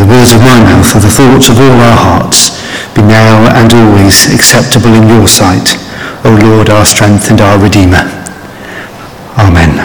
words of my mouth and the thoughts of all our hearts be now and always acceptable in your sight, O Lord, our strength and our Redeemer. Amen.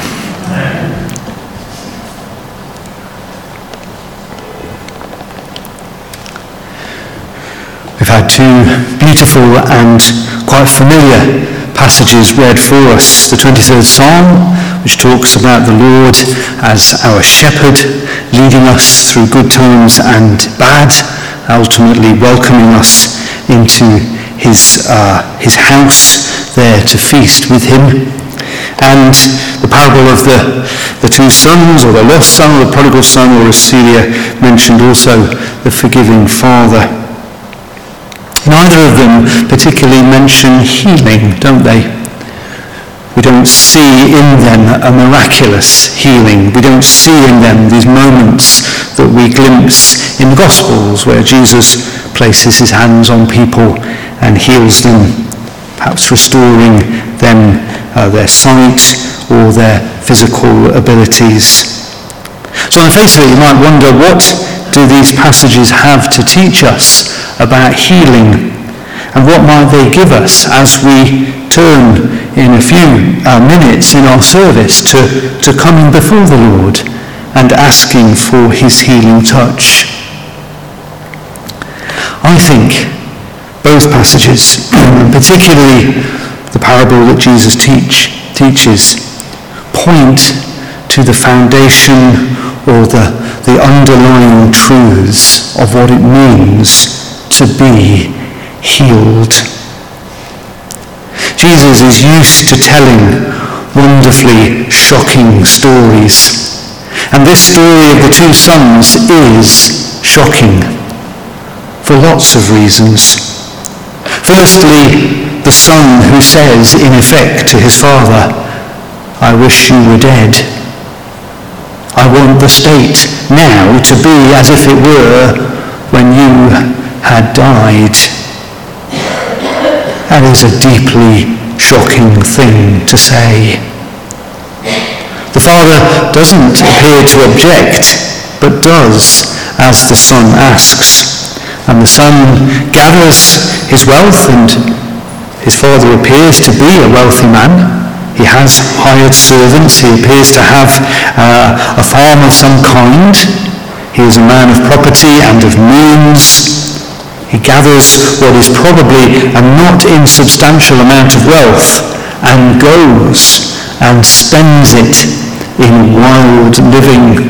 We've had two beautiful and quite familiar passages read for us. The 23rd Psalm, which talks about the Lord as our shepherd, leading us through good times and bad, ultimately welcoming us into his house there to feast with him. And the parable of the two sons, or the lost son, or the prodigal son, or as Celia mentioned also, the forgiving father. Neither of them particularly mention healing, don't they? We don't see in them a miraculous healing. We don't see in them these moments that we glimpse in the Gospels where Jesus places his hands on people and heals them, perhaps restoring them their sight or their physical abilities. So on the face of it, you might wonder, what do these passages have to teach us about healing? And what might they give us as we turn in a few minutes in our service to coming before the Lord and asking for his healing touch? I think both passages, particularly the parable that Jesus teaches, point to the foundation or the underlying truths of what it means to be healed. Jesus is used to telling wonderfully shocking stories. And this story of the two sons is shocking for lots of reasons. Firstly, the son who says, in effect, to his father, "I wish you were dead. I want the state now to be as if it were when you had died." That is a deeply shocking thing to say. The father doesn't appear to object, but does as the son asks. And the son gathers his wealth, and his father appears to be a wealthy man. He has hired servants. He appears to have a farm of some kind. He is a man of property and of means. He gathers what is probably a not insubstantial amount of wealth and goes and spends it in wild living.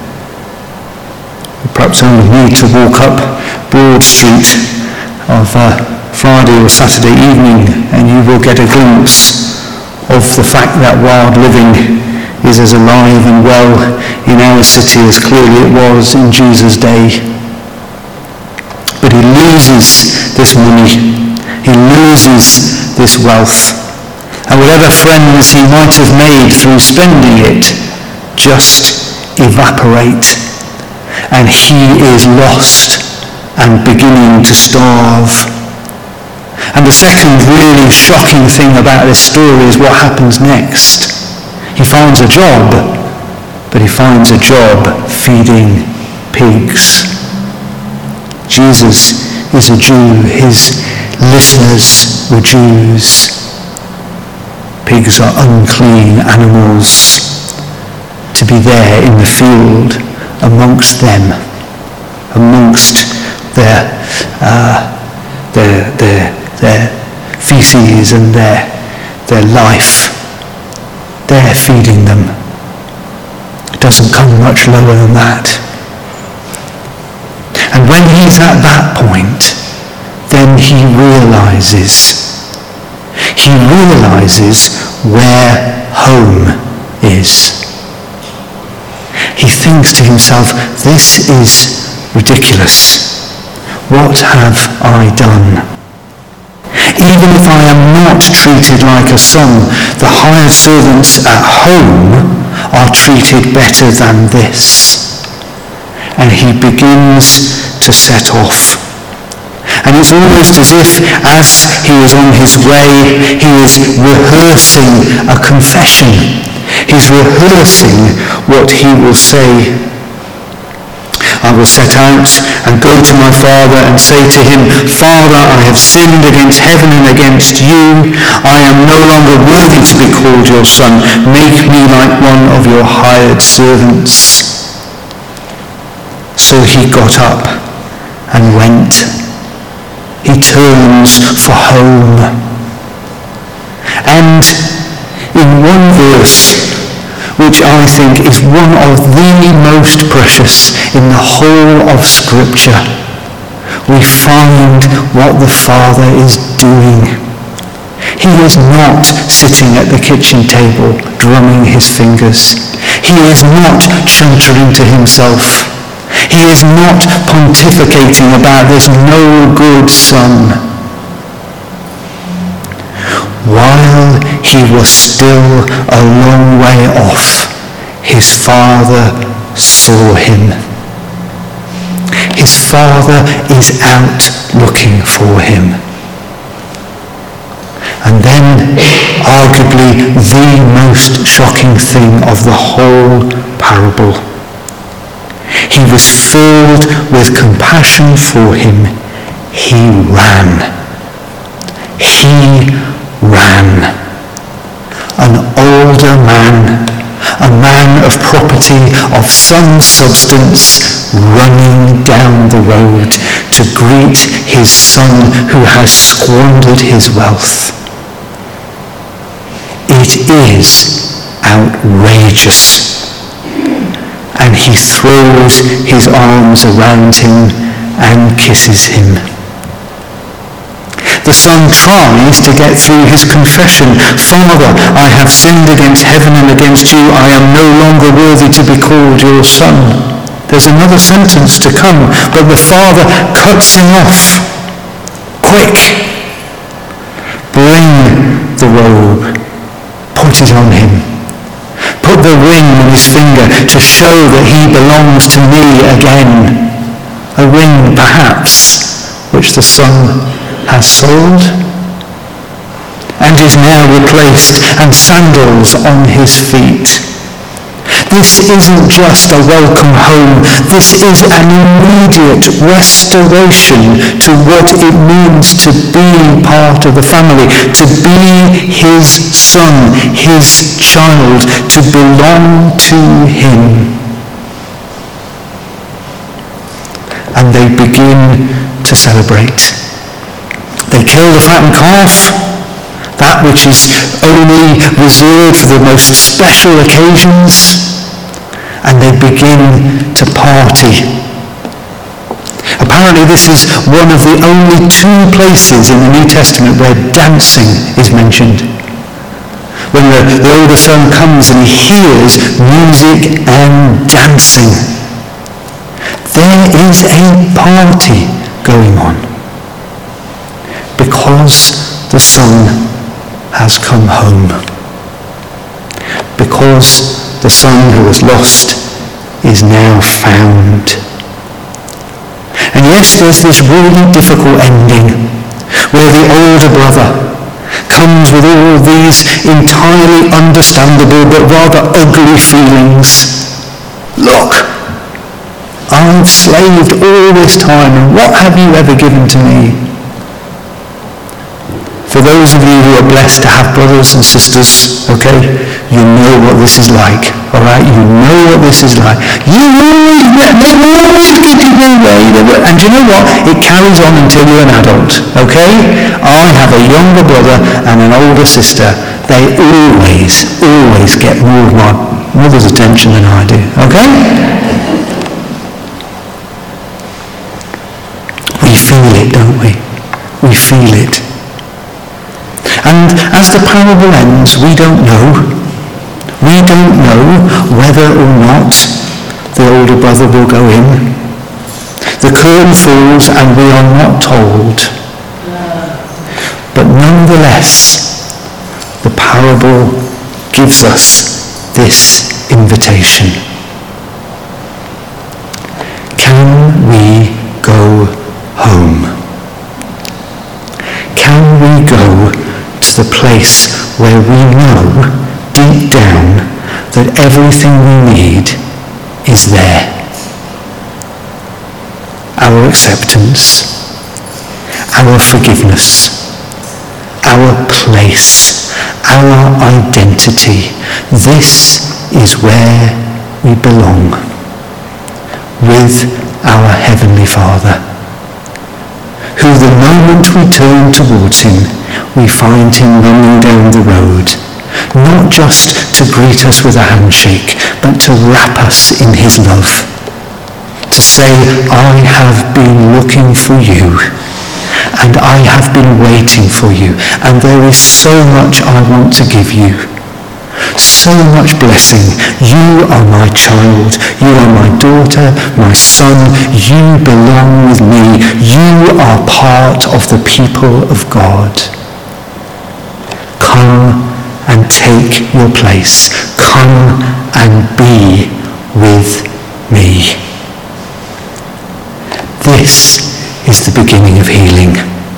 You perhaps only need to walk up Broad Street of Friday or Saturday evening and you will get a glimpse of the fact that wild living is as alive and well in our city as clearly it was in Jesus' day. But he loses this money, he loses this wealth, and whatever friends he might have made through spending it just evaporate, and he is lost and beginning to starve. And the second really shocking thing about this story is what happens next. He finds a job, but he finds a job feeding pigs. Jesus is a Jew. His listeners were Jews. Pigs are unclean animals. To be there in the field amongst them, amongst their feces and their life, they're feeding them. It doesn't come much lower than that. And when he's at that point, then he realizes where home is. He thinks to himself, this is ridiculous. What have I done? Even if I am not treated like a son, the hired servants at home are treated better than this. And he begins to set off. And it's almost as if, as he is on his way, he is rehearsing a confession. He's rehearsing what he will say. I will set out and go to my father and say to him, Father, I have sinned against heaven and against you. I am no longer worthy to be called your son. Make me like one of your hired servants. So he got up and went. He turns for home. And in one verse, which I think is one of the most precious in the whole of Scripture, we find what the Father is doing. He is not sitting at the kitchen table drumming his fingers. He is not chuntering to himself. He is not pontificating about this no good son. While he was still a long way off, his father saw him. His father is out looking for him. And then, arguably the most shocking thing of the whole parable. He was filled with compassion for him. He ran. He ran. An older man, a man of property, of some substance, running down the road to greet his son who has squandered his wealth. It is outrageous. And he throws his arms around him and kisses him. The son tries to get through his confession. Father, I have sinned against heaven and against you. I am no longer worthy to be called your son. There's another sentence to come, but the father cuts him off. Quick! Bring the robe. Put it on him. Put the ring on his finger to show that he belongs to me again. A ring, perhaps, which the son has sold and is now replaced, and sandals on his feet. This isn't just a welcome home. This is an immediate restoration to what it means to be part of the family, to be his son, his child, to belong to him. And they begin to celebrate. They kill the fattened calf, that which is only reserved for the most special occasions, and they begin to party. Apparently this is one of the only two places in the New Testament where dancing is mentioned. When the older son comes and he hears music and dancing, there is a party going on. Because the son has come home. Because the son who was lost is now found. And yes, there's this really difficult ending where the older brother comes with all these entirely understandable but rather ugly feelings. Look, I've slaved all this time, and what have you ever given to me? For those of you who are blessed to have brothers and sisters, okay, you know what this is like, all right? You know what this is like. They will always give you away. And do you know what? It carries on until you're an adult, okay? I have a younger brother and an older sister. They always get more of my mother's attention than I do, okay? We feel it, don't we? We feel it. And as the parable ends, we don't know. We don't know whether or not the older brother will go in. The curtain falls and we are not told. But nonetheless, the parable gives us this invitation. Can we go home? Can we go to the place where we know deep down that everything we need is there? our acceptance, our forgiveness, our place, our identity. This is where we belong, with our Heavenly Father, who the moment we turn towards him, we find him running down the road, not just to greet us with a handshake, but to wrap us in his love, to say, I have been looking for you, and I have been waiting for you, and there is so much I want to give you. So much blessing. You are my child. You are my daughter, my son. You belong with me. You are part of the people of God. Come and take your place. Come and be with me. This is the beginning of healing.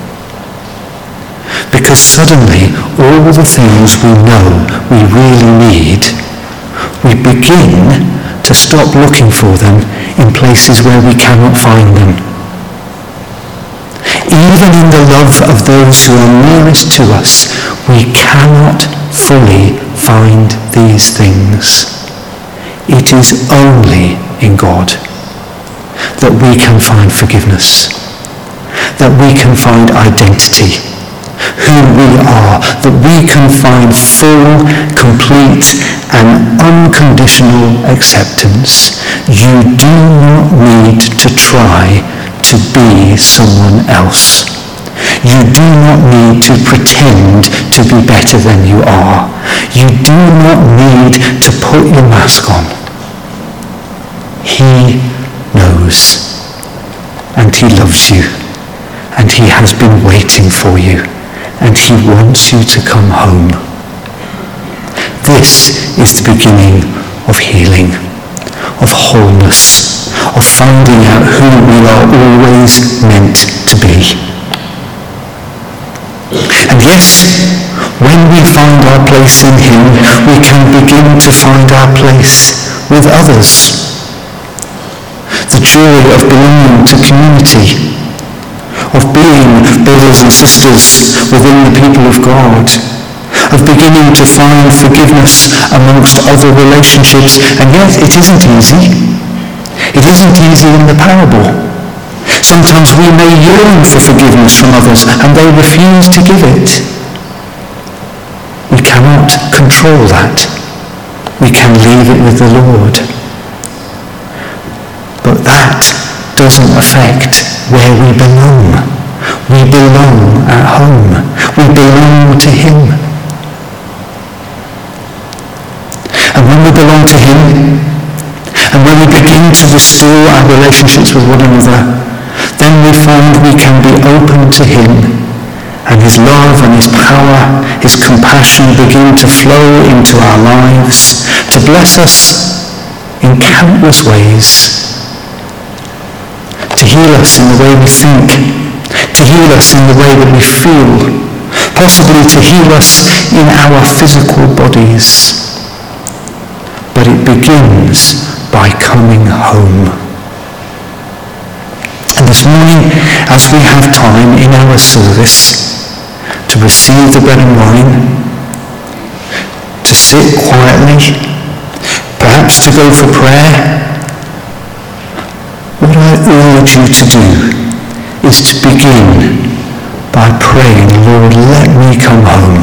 Because suddenly, all the things we know we really need, we begin to stop looking for them in places where we cannot find them. Even in the love of those who are nearest to us, we cannot fully find these things. It is only in God that we can find forgiveness, that we can find identity, who we are, that we can find full, complete, and unconditional acceptance. You do not need to try to be someone else. You do not need to pretend to be better than you are. You do not need to put your mask on. He knows, and he loves you, and he has been waiting for you. And he wants you to come home. This is the beginning of healing, of wholeness, of finding out who we are always meant to be. And yes, when we find our place in him, we can begin to find our place with others. The joy of belonging to community, of being brothers and sisters within the people of God, of beginning to find forgiveness amongst other relationships. And yet it isn't easy. It isn't easy in the parable. Sometimes we may yearn for forgiveness from others and they refuse to give it. We cannot control that. We can leave it with the Lord. But that doesn't affect where we belong. We belong at home. We belong to him. And when we belong to him, and when we begin to restore our relationships with one another, then we find we can be open to him, and his love and his power, his compassion begin to flow into our lives, to bless us in countless ways, to heal us in the way we think, to heal us in the way that we feel, possibly to heal us in our physical bodies. But it begins by coming home. And this morning, as we have time in our service to receive the bread and wine, to sit quietly, perhaps to go for prayer, what I urge you to do is to begin by praying, Lord, let me come home.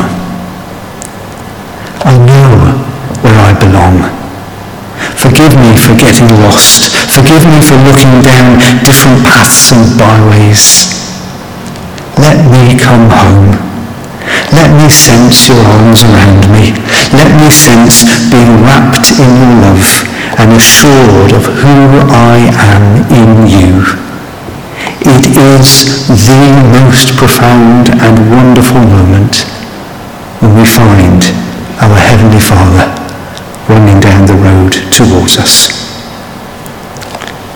I know where I belong. Forgive me for getting lost. Forgive me for looking down different paths and byways. Let me come home. Let me sense your arms around me. Let me sense being wrapped in your love and assured of who I am in you. It is the most profound and wonderful moment when we find our Heavenly Father running down the road towards us.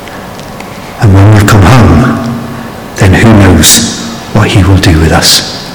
And when we've come home, then who knows what he will do with us.